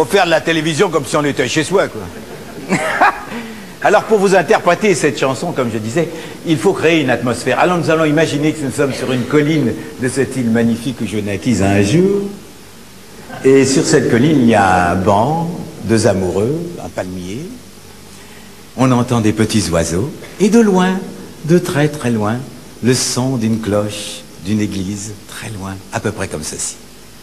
Faut faire de la télévision comme si on était chez soi, quoi. Alors, pour vous interpréter cette chanson, comme je disais, il faut créer une atmosphère. Alors, nous allons imaginer que nous sommes sur une colline de cette île magnifique où je naquis un jour. Et sur cette colline, il y a un banc, deux amoureux, un palmier. On entend des petits oiseaux. Et de loin, de très très loin, le son d'une cloche, d'une église, très loin, à peu près comme ceci.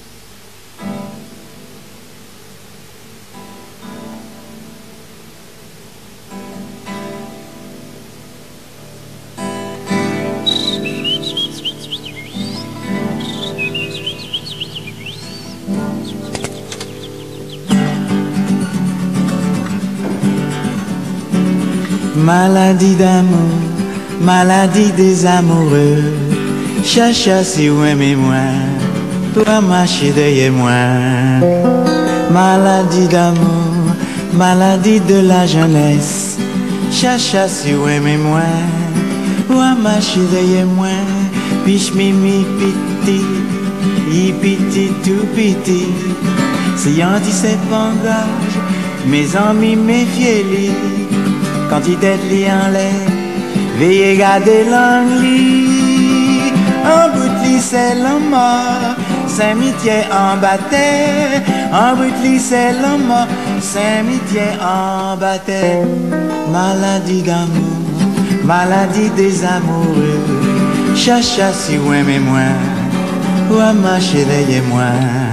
Maladie d'amour, maladie des amoureux. Chacha si ou aimez moi, toi marcher derrière moi. Maladie d'amour, maladie de la jeunesse. Chacha si ou aimez moi, toi marcher derrière moi. Piche mimi piti, y piti tout piti. Si y'en dit c'est pangage, mes amis méfiez-les. Quand il t'aide li en l'air, veillez garder l'angli. En bout de lit c'est l'homme mort, Saint-Mitié en bataille. En bout de lit c'est l'homme mort, Saint-Mitié en bataille. Maladie d'amour, maladie des amoureux. Chacha si ou aimez moi, ou à marcher derrière moi.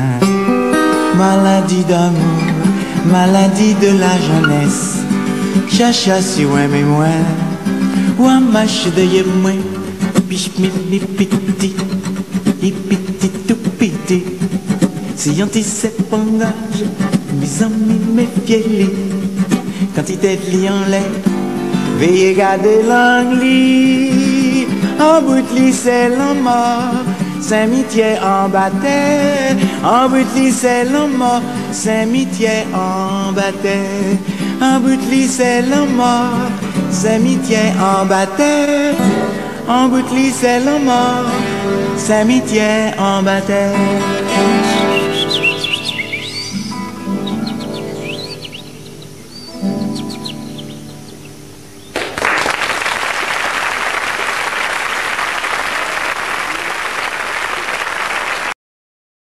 Maladie d'amour, maladie de la jeunesse. Chacha si ou aimez moi, ou à marcher derrière moi. Piche mi piti, i piti tout piti. Si y'en dit c'est pangage, mes amis méfiez-les. Quand il t'aide li en l'air, veillez garder l'angli. En bout de lit c'est l'homme mort, Saint-Mitié en bataille. En bout de lit c'est l'homme mort, Saint-Mitié en bataille. En bout de lit c'est l'homme mort, Saint-Mitié en bataille. En bout de lit c'est l'homme mort, Saint-Mitié en bataille.